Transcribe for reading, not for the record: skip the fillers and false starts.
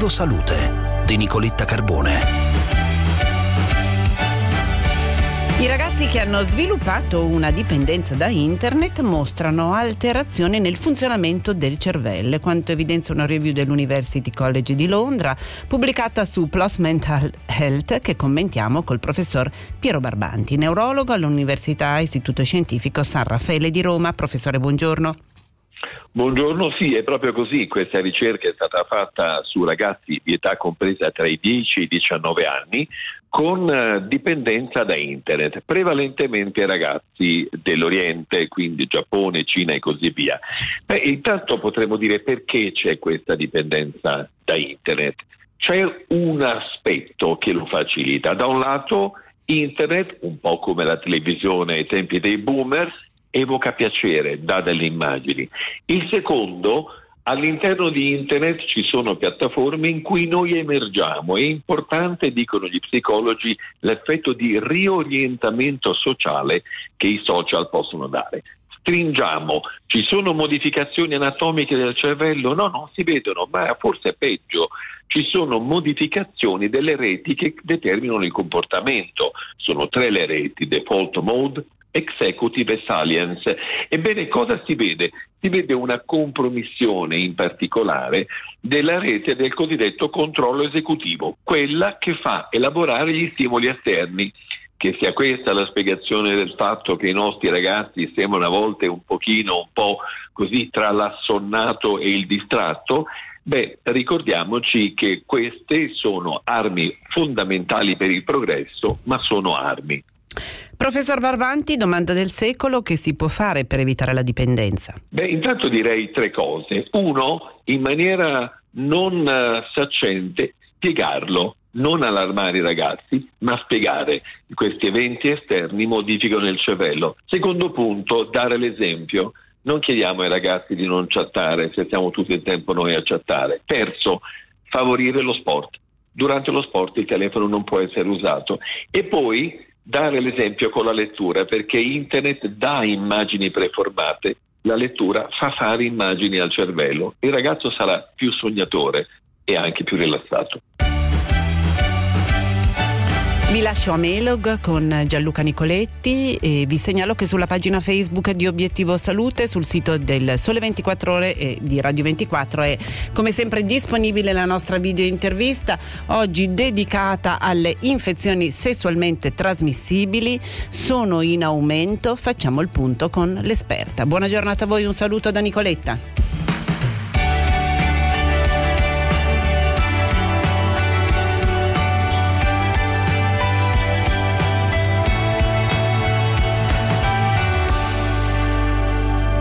Obiettivo Salute di Nicoletta Carbone. I ragazzi che hanno sviluppato una dipendenza da internet mostrano alterazioni nel funzionamento del cervello, quanto evidenzia una review dell'University College di Londra pubblicata su PLOS Mental Health, che commentiamo col professor Piero Barbanti, neurologo all'Università Istituto Scientifico San Raffaele di Roma. Professore, buongiorno. Buongiorno, sì, è proprio così. Questa ricerca è stata fatta su ragazzi di età compresa tra i 10 e i 19 anni con dipendenza da internet, prevalentemente ragazzi dell'Oriente, quindi Giappone, Cina e così via. Intanto potremmo dire perché c'è questa dipendenza da internet. C'è un aspetto che lo facilita. Da un lato, internet, un po' come la televisione ai tempi dei boomer, evoca piacere, dà delle immagini. Il secondo, all'interno di internet ci sono piattaforme in cui noi emergiamo. È importante, dicono gli psicologi, l'effetto di riorientamento sociale che i social possono dare. Stringiamo, ci sono modificazioni anatomiche del cervello? No, non si vedono, ma forse è peggio. Ci sono modificazioni delle reti che determinano il comportamento. Sono 3 le reti: default mode, executive e salience. Ebbene, cosa si vede? Si vede una compromissione in particolare della rete del cosiddetto controllo esecutivo, quella che fa elaborare gli stimoli esterni. Che sia questa la spiegazione del fatto che i nostri ragazzi sembrano a volte un po' così tra l'assonnato e il distratto, ricordiamoci che queste sono armi fondamentali per il progresso, ma sono armi. Professor Barbanti, domanda del secolo: che si può fare per evitare la dipendenza? Intanto direi 3 cose. 1, in maniera non saccente, spiegarlo. Non allarmare i ragazzi, ma spiegare che questi eventi esterni modificano il cervello. Secondo punto, dare l'esempio. Non chiediamo ai ragazzi di non chattare se stiamo tutto il tempo noi a chattare. Terzo, favorire lo sport. Durante lo sport il telefono non può essere usato. E poi dare l'esempio con la lettura, perché internet dà immagini preformate, la lettura fa fare immagini al cervello. Il ragazzo sarà più sognatore e anche più rilassato. Vi lascio a Melog con Gianluca Nicoletti e vi segnalo che sulla pagina Facebook di Obiettivo Salute, sul sito del Sole 24 Ore e di Radio 24 è come sempre disponibile la nostra video intervista, oggi dedicata alle infezioni sessualmente trasmissibili. Sono in aumento, facciamo il punto con l'esperta. Buona giornata a voi, un saluto da Nicoletta.